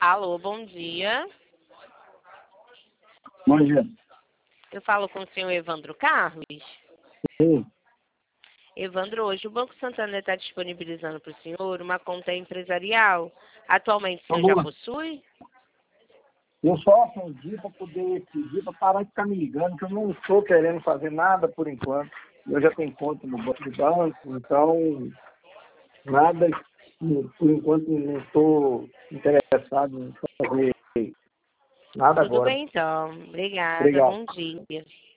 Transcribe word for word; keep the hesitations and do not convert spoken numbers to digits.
Alô, bom dia. Bom dia. Eu falo com o senhor Evandro Carlos. Sim. Evandro, hoje o Banco Santander está disponibilizando para o senhor uma conta empresarial. Atualmente o senhor já possui? Eu só atendi para poder pedir para parar de ficar me ligando, que eu não estou querendo fazer nada por enquanto. Eu já tenho conta no banco, do banco, então nada, por enquanto não estou interessado em fazer nada Tudo agora. bem então. Obrigada. Obrigado. Bom dia.